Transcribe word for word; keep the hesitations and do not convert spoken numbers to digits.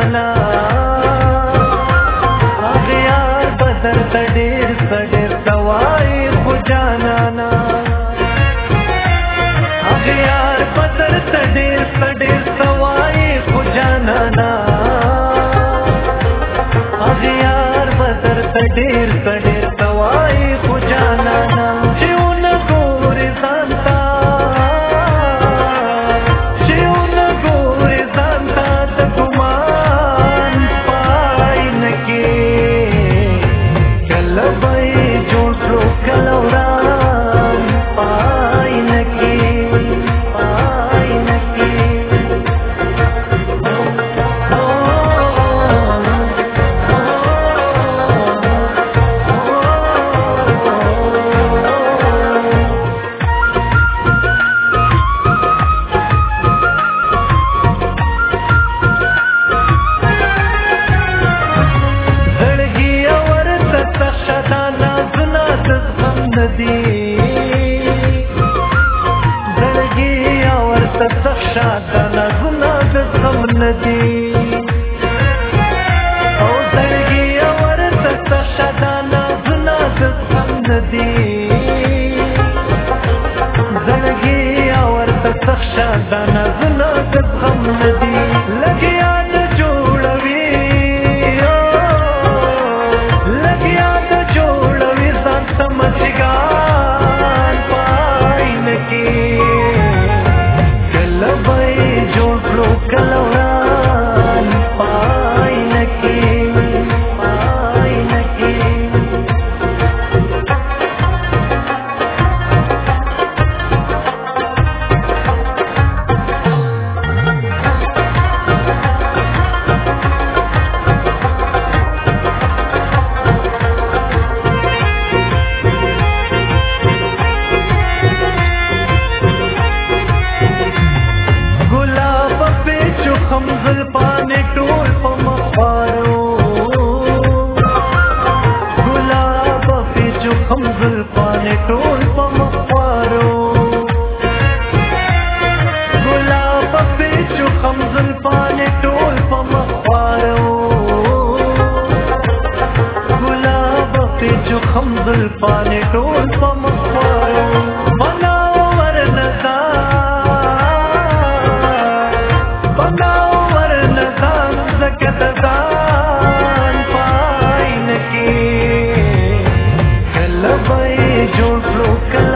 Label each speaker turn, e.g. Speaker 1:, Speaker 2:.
Speaker 1: جانانا اغیار بدر تدیر سدیر سوائی خو جانانا اغیار بدر تدیر سدیر سوائی خو جانانا اغیار بدر تدیر سدیر سوائی خو جانانا چیون گوری زانتا چیون گوری زانتا دگمان پائی نکی کل بای جوڑ کرو کلوران پائی نکی پائی نکی زړګي اور تخشا دنا زنا د غم ندي او زړګي اور تخشا دنا زنا د غم ندي زړګي اور تخشا دنا زنا د غم ندي لګیا د جوړوي لګیا د جوړوي ځان سمجھګا کلوران پای نکی پای نکی خمزل پانے ٹول پا مخوارو گلاب پیچو خمزل پانے ٹول پا مخوارو گلاب پیچو خمزل پانے ٹول پا مخوارو گلاب پیچو خمزل پانے ٹول پا مخوارو بناو ورنزا جوڑ